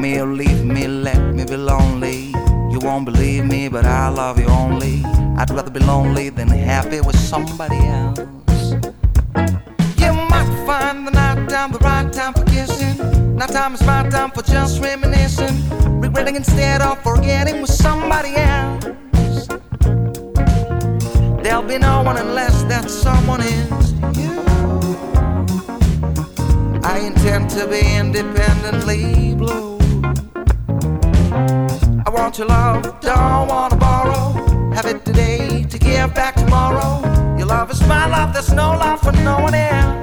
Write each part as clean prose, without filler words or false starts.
me or leave me, let me be lonely. You won't believe me, but I love you only. I'd rather be lonely than happy with somebody else. You might find the night time the right time for kissing. Night time is my time for just reminiscing, regretting instead of forgetting with somebody else. There'll be no one unless that someone is you. I intend to be independently blue. I want your love, don't wanna borrow. Have it today to give back tomorrow. Your love is my love, there's no love for no one else.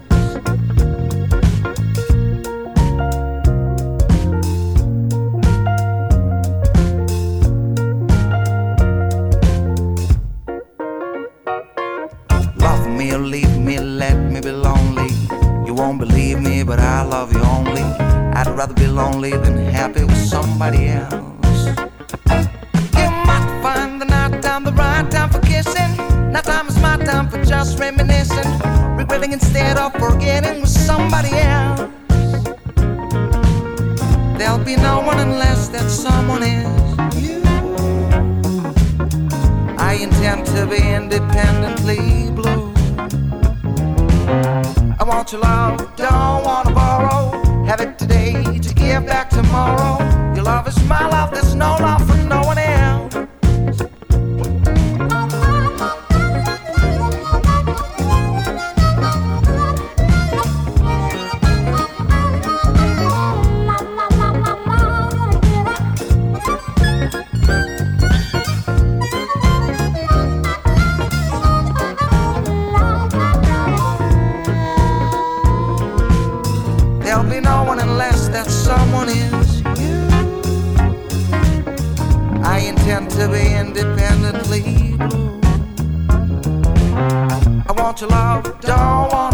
Love me or leave me, let me be lonely. You won't believe me, but I love you only. I'd rather be lonely than happy with somebody else. You might find the night time the right time for kissing. Night time is my time for just reminiscing, regretting instead of forgetting with somebody else. There'll be no one unless that someone is you. I intend to be independently blue. I want your love, don't wanna borrow. Have it today to give back tomorrow. Your love is my love, there's no love for no one else. There'll be no one unless that someone is you. I intend to be independently blue. I want your love, don't want